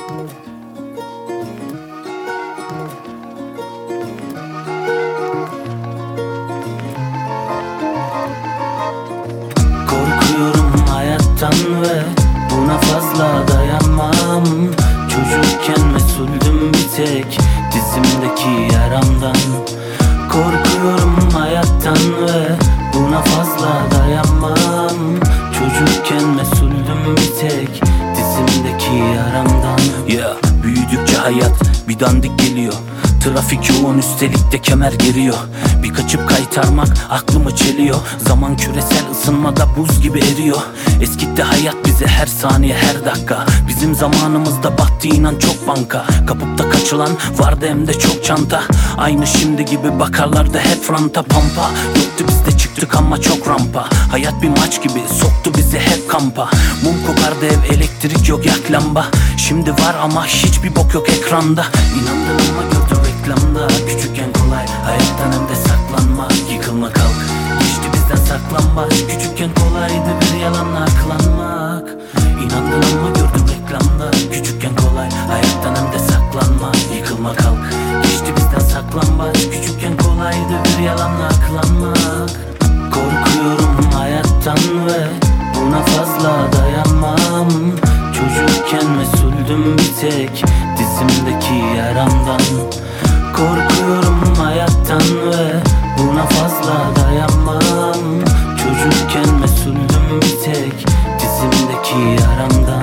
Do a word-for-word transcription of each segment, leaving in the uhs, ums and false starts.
Korkuyorum hayattan ve buna fazla dayanmam. Çocukken mesuldüm bir tek dizimdeki yaramdan. Korkuyorum hayattan ve buna fazla dayanmam. Çocukken mesuldüm bir tek dizimdeki yaramdan. Yeah, büyüdükçe hayat bir dandik geliyor. Trafik yoğun, üstelik de kemer geriyor. Bir kaçıp kaytarmak aklımı çeliyor. Zaman küresel ısınmada buz gibi eriyor. Eskitti hayat bize her saniye her dakika. Bizim zamanımızda battı inan çok banka. Kapıp da kaçılan vardı hem de çok çanta. Aynı şimdi gibi bakarlardı hep franta pampa. Yoktu bizde çıktık ama çok rampa. Hayat bir maç gibi soktu bizi hep kampa. Mum kokardı ev, elektrik yok, yak lamba. Şimdi var ama hiçbir bok yok ekranda. İnandın ama gördüm reklamda. Küçükken kolay hayattan hem de saklanma. Yıkılma kalk, geçti bizden saklanma. Küçükken kolaydı bir yalanla aklanmak. İnandın ama gördüm reklamda. Küçükken kolay hayattan hem de saklanma. Yıkılma kalk, geçti bizden saklanma. Küçükken kolaydı bir yalanla aklanmak. Korkuyorum hayattan ve buna fazla dayanmam. Çocukken mesuldüm bir tek dizimdeki yaramdan. Korkuyorum hayattan ve buna fazla dayanmam. Çocukken mesuldüm bir tek dizimdeki yaramdan.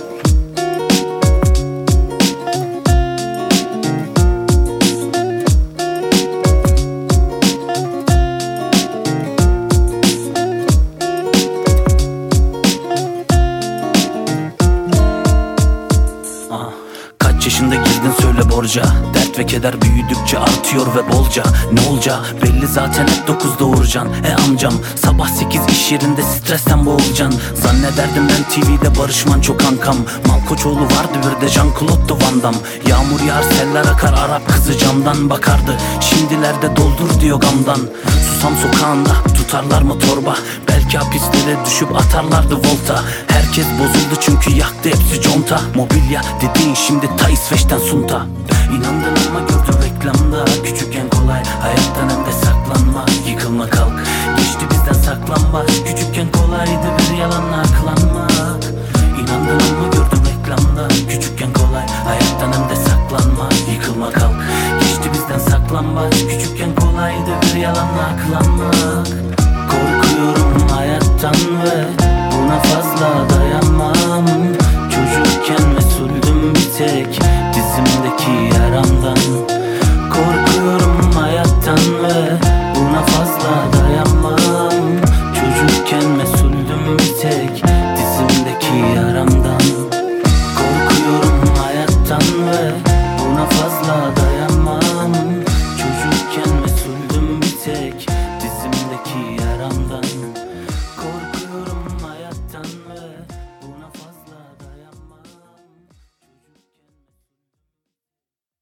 Kaç yaşında girdin söyle borca. Dert ve keder büyüdükçe artıyor ve bolca. Ne olca belli zaten, hep dokuzda uğracan. E amcam sabah sekiz iş yerinde stresten boğulacan. Zannederdim ben T V'de Barış Manço kankam. Malkoçoğlu vardı bir de Jean-Claude Van Damme. Yağmur yağar seller akar, Arap kızı camdan bakardı. Şimdilerde doldur diyor gamdan. Susam sokağında tutarlar mı torba? Belki hapislere düşüp atarlardı volta. Herkes bozuldu çünkü yaktı hepsi conta. Mobilya dediğin şimdi ta İsveç'ten sunta. İnandın ama gördüm reklamda. Küçükken kolay hayattan hem de saklanma. Yıkılma kalk, geçti bizden saklanma. Küçükken kolaydı bir yalanla aklanmak. İnandın ama gördüm reklamda. Küçükken kolay hayattan hem de saklanma. Yıkılma kalk, geçti bizden saklanma. Küçükken kolaydı bir yalanla aklanmak. Korkuyorum hayattan ve buna fazla dayanmam. Çocukken mesuldüm bir tek